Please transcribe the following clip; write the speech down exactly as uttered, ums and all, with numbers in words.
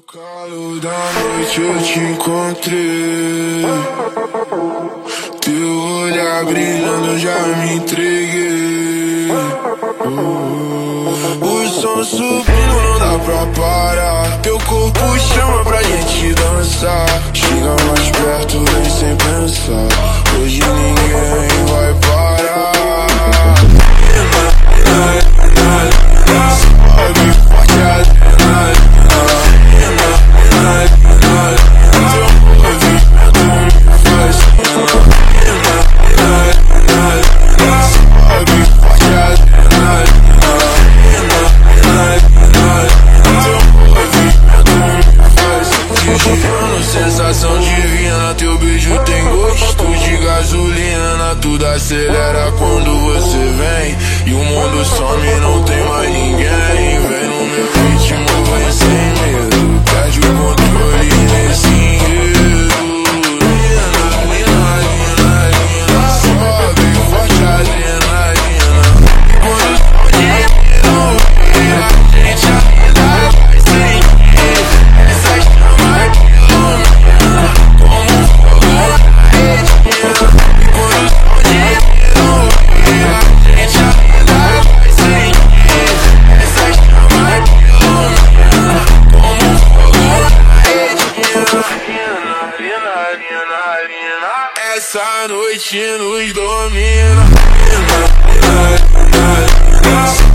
Calor da noite eu te encontrei, teu olhar brilhando eu já me entreguei. uh, O som subindo não dá pra parar, teu corpo chama pra gente dançar. Chega mais perto, vem sem pensar, hoje ninguém vai parar. Sobe forte a adrenalina, sensação divina, teu beijo tem gosto de gasolina. Tudo acelera quando você vem e o mundo some, não tem mais ninguém. Vem no meu ritmo, vem sem medo, perde o controle nesse enredo. Lina, lina, lina, lina, sobe forte a adrenalina. Quando o som de vira, a gente ainda vai sentir essa chama ilumina como um fogo na retina. Quando o som de vira, a gente ainda vai sentir essa chama ilumina como um fogo na retina. Lina, lina, lina, essa noite nos domina. Lina, lina, lina,